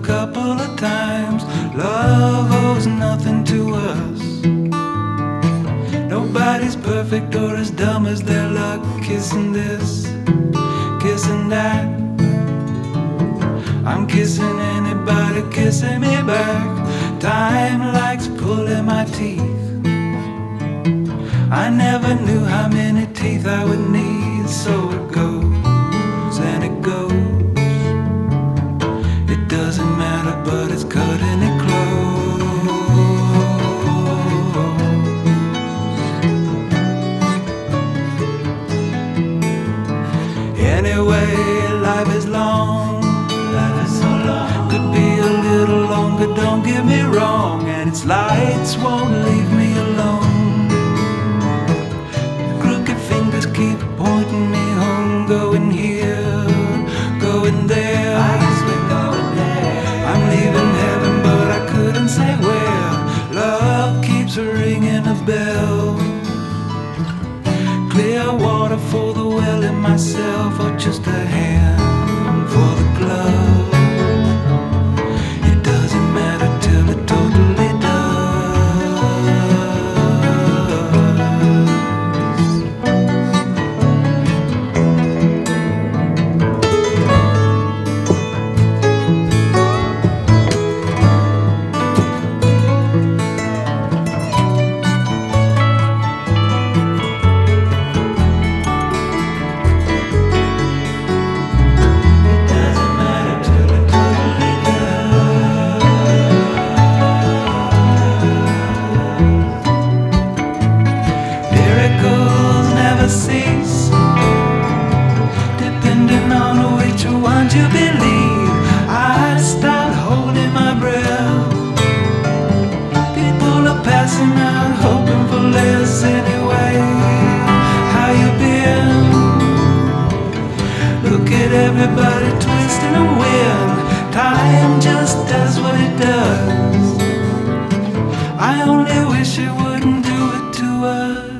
couple of times. Love owes nothing to us. Nobody's perfect or as dumb as their luck. Kissing this, kissing that. I'm kissing anybody kissing me back. Time likes pulling my teeth. I never knew how many teeth I would need. So it goes and it goes. It doesn't matter, but it's cutting it close. Anyway, life is long. Life is so long. Could be a little longer, don't get me wrong. And its lights won't leave me alone. Crooked fingers keep pointing me home. Going here, going there. I guess we're going there. I'm leaving heaven, but I couldn't say where. Love keeps ringing a bell. Clear water for the well in myself, or just a hand for the glove. It doesn't matter till it totally cease, depending on which one you believe. I stopped holding my breath. People are passing out, hoping for less anyway. How you been? Look at everybody twisting and win. Time just does what it does. I only wish it wouldn't do it to us.